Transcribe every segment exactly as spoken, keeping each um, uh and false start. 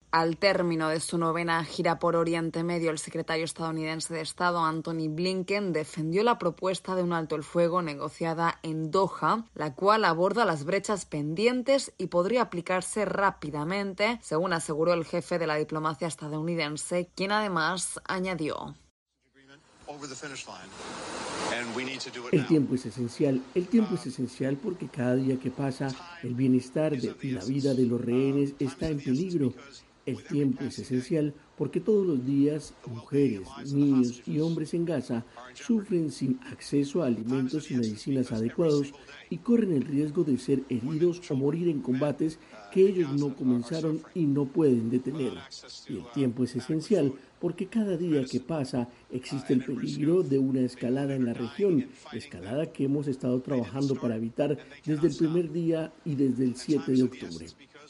Al término de su novena gira por Oriente Medio, el secretario estadounidense de Estado, Antony Blinken, defendió la propuesta de un alto el fuego negociada en Doha, la cual aborda las brechas pendientes y podría aplicarse rápidamente, según aseguró el jefe de la diplomacia estadounidense, quien además añadió: El tiempo es esencial, el tiempo es esencial porque cada día que pasa, el bienestar de, y la vida de los rehenes está en peligro. El tiempo es esencial porque todos los días mujeres, niños y hombres en Gaza sufren sin acceso a alimentos y medicinas adecuados y corren el riesgo de ser heridos o morir en combates que ellos no comenzaron y no pueden detener. Y el tiempo es esencial porque cada día que pasa existe el peligro de una escalada en la región, escalada que hemos estado trabajando para evitar desde el primer día y desde el siete de octubre.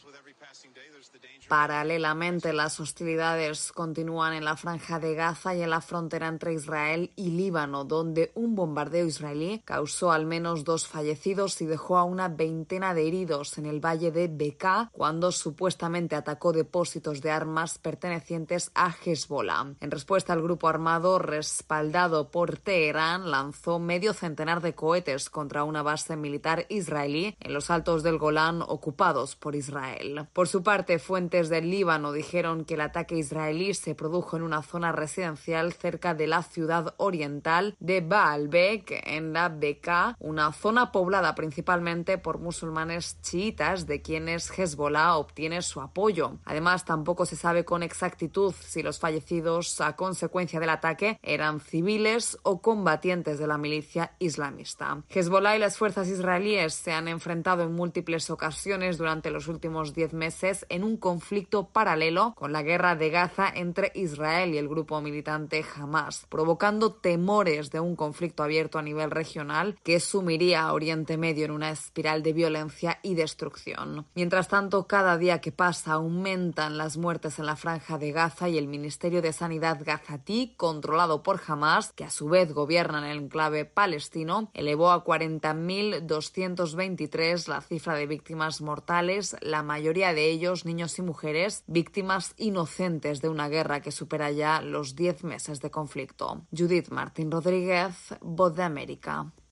Paralelamente, las hostilidades continúan en la Franja de Gaza y en la frontera entre Israel y Líbano, donde un bombardeo israelí causó al menos dos fallecidos y dejó a una veintena de heridos en el valle de Bekaa, cuando supuestamente atacó depósitos de armas pertenecientes a Hezbollah. En respuesta, el grupo armado, respaldado por Teherán, lanzó medio centenar de cohetes contra una base militar israelí en los altos del Golán ocupados por Israel. Por su parte, fuentes del Líbano dijeron que el ataque israelí se produjo en una zona residencial cerca de la ciudad oriental de Baalbek, en la Bekaa, una zona poblada principalmente por musulmanes chiitas de quienes Hezbollah obtiene su apoyo. Además, tampoco se sabe con exactitud si los fallecidos a consecuencia del ataque eran civiles o combatientes de la milicia islamista. Hezbollah y las fuerzas israelíes se han enfrentado en múltiples ocasiones durante los últimos diez meses en un conflicto paralelo con la guerra de Gaza entre Israel y el grupo militante Hamas, provocando temores de un conflicto abierto a nivel regional que sumiría a Oriente Medio en una espiral de violencia y destrucción. Mientras tanto, cada día que pasa aumentan las muertes en la Franja de Gaza y el Ministerio de Sanidad gazatí, controlado por Hamas, que a su vez gobierna en el enclave palestino, elevó a cuarenta mil doscientos veintitrés la cifra de víctimas mortales, la mayoría de ellos niños y mujeres, víctimas inocentes de una guerra que supera ya los diez meses de conflicto. Judith Martín Rodríguez, Voz de América.